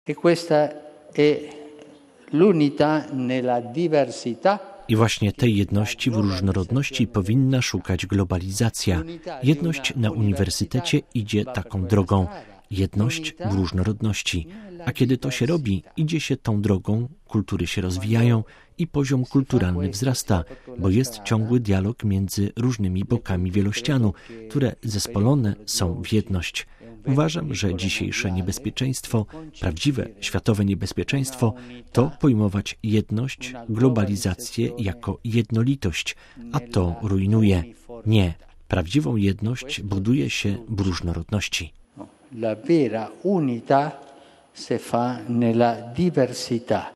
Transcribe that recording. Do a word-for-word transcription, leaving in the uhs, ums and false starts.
E questa è l'unità nella diversità. I właśnie tej jedności w różnorodności powinna szukać globalizacja. Jedność na uniwersytecie idzie taką drogą. Jedność w różnorodności. A kiedy to się robi, idzie się tą drogą, kultury się rozwijają i poziom kulturalny wzrasta, bo jest ciągły dialog między różnymi bokami wielościanu, które zespolone są w jedność. Uważam, że dzisiejsze niebezpieczeństwo, prawdziwe światowe niebezpieczeństwo, to pojmować jedność, globalizację jako jednolitość, a to rujnuje. Nie, prawdziwą jedność buduje się w różnorodności. La vera unità si fa nella diversità.